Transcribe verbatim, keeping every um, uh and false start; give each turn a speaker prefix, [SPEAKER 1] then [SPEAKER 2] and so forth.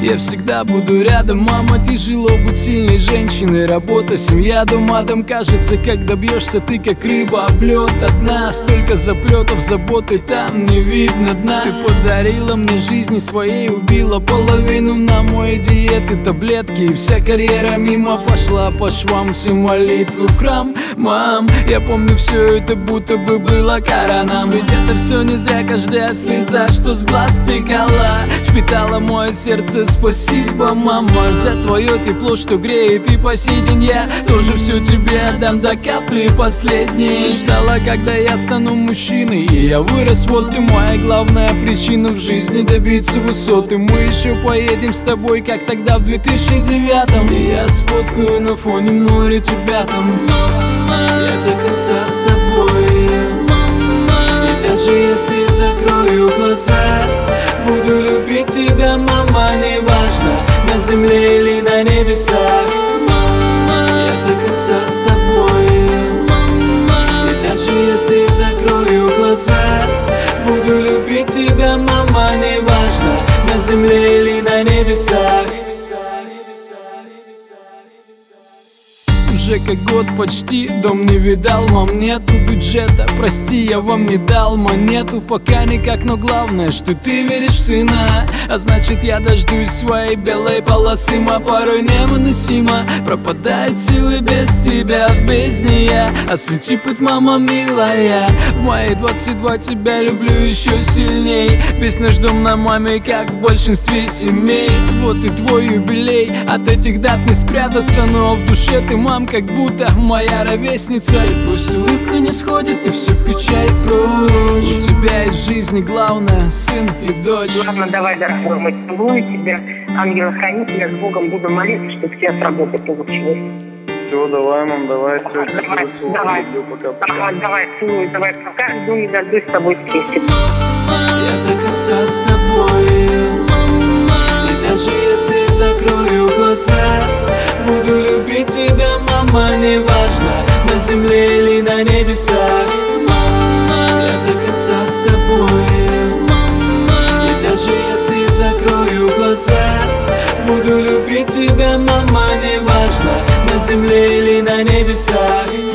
[SPEAKER 1] Я всегда буду рядом, мама, тяжело быть сильной женщиной. Работа, семья, дом, адом. Кажется, как добьешься ты, как рыба об лед. Одна, столько заплетов, заботы, там не видно дна. Ты подарила мне жизни своей, убила половину на моей диеты, таблетки. И вся карьера мимо пошла по швам, все молитвы в храм. Мам, я помню, все это будто бы было кара нам. Ведь это все не зря, каждая слеза, что с глаз стекала, впитала мое сердце. Спасибо, мама, за твое тепло, что греет и по сей день. Я тоже все тебе отдам до капли последней. Ждала, когда я стану мужчиной, и я вырос, вот ты моя главная причина в жизни добиться высоты. Мы еще поедем с тобой, как тогда в две тысячи девятом. И я сфоткаю на фоне моря тебя там. Я до конца с тобой, и даже если закрою глаза, буду любить тебя, мама, неважно, на земле или на небесах. Я до конца с тобой, и даже если закрою глаза, буду любить тебя, мама, неважно, на земле или на небесах. Уже как год почти, дом не видал, мам, нету бюджета. Прости, я вам не дал монету, пока никак, но главное, что ты веришь в сына. А значит, я дождусь своей белой полосы, ма, порой невыносимо. Пропадают силы без тебя в бездне я. Освети путь, мама милая, в мои двадцать два тебя люблю еще сильней. Весь наш дом на маме, как в большинстве семей. Вот и твой юбилей, от этих дат не спрятаться, но в душе ты, мам, как будто моя ровесница. И пусть улыбка не сходит, и всю печаль прочь. У тебя есть в жизни главное, сын и дочь.
[SPEAKER 2] Ладно, давай, дорогой, мы целую тебя, ангела-хранителя, с Богом буду молиться, чтобы все с работы получилось.
[SPEAKER 3] Все, давай, мам, давай, все,
[SPEAKER 2] давай, давай, давай,
[SPEAKER 3] пока, пока.
[SPEAKER 2] Давай, давай, целую, давай, пока, жду, не дождусь с тобой встретиться.
[SPEAKER 1] Я до конца с тобой, и даже если закрою глаза, буду любить тебя, мама, неважно, на земле или на небесах. Я до конца с тобой, и даже если закрою глаза, буду любить тебя, мама, неважно, на земле или на небесах.